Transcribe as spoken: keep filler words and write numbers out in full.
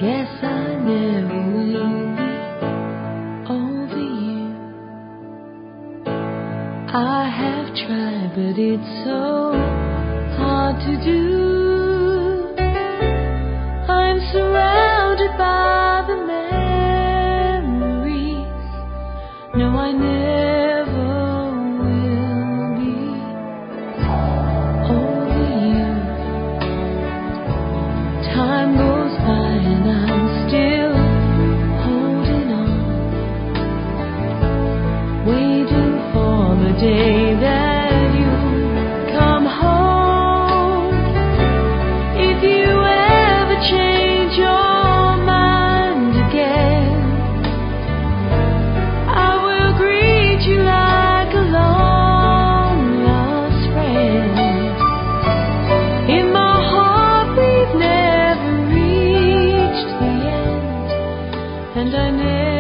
guess I never will be over you. I have tried, but it's so hard to do. I'm surrounded by the memories. No, I never will be over you. Time goes by and I'm still holding on, waiting for the day that you come home. If you ever change your mind again, I will greet you like a long lost friend. In my heart we've never reached the end, and I never